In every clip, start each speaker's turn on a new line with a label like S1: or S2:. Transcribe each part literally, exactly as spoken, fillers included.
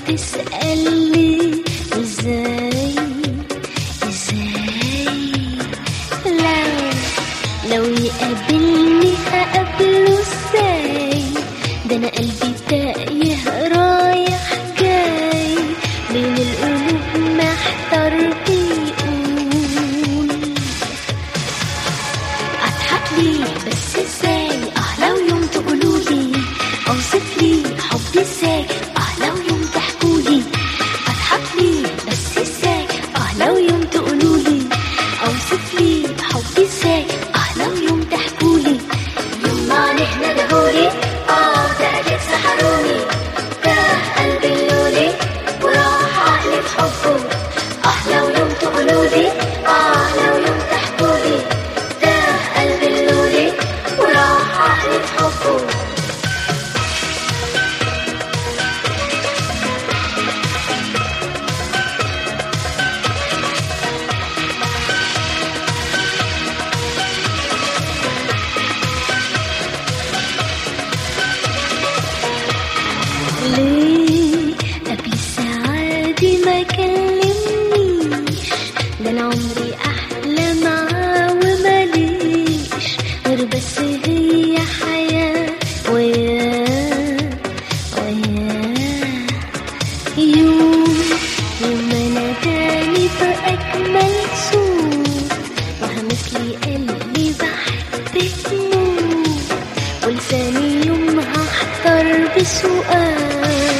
S1: تسألني ازاي ازاي لو لو يقابلني هقابله ازاي؟ ده انا قلبي تايه رايح جاي بين القلوب محتار بيقول اضحك ليه بس ازاي؟ اه لو يوم تقولولي اوصف لي حبي ازاي؟ اه لو يوم تحكولي اضحك ليه بس ازاي؟ اه لو يوم تقولولي اوصف لي حبي ازاي؟ اه لو يوم تحكولي يوم ما نحن دهولي اه ده اكيد سحروني تاه قلبي اللولي وراح عقلي في حبه اه لو يوم تقولولي اه لو يوم تحكولي تاه قلبي اللولي وراح عقلي في حبه. ليه قبل الساعة دي ما كلمنيش؟ ده انا عمري احلى معاه وماليش غير بس هي حياة وياه وياه. يوم يوم ما ناداني بأجمل صوت وهمس لي قلبي بحبك موت ولساني يومها احتار بسؤال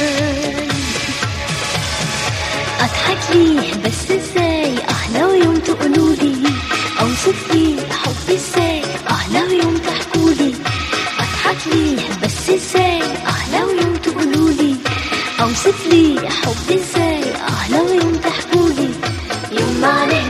S1: اضحك ليه بس ازاي؟ اه لو يوم تقولولي اوصف لي حبي ازاي؟ اه لو يوم تحكولي اضحك ليه بس ازاي؟ اه لو يوم تقولولي اوصف لي حبي ازاي؟ اه لو يوم تحكولي يوم ما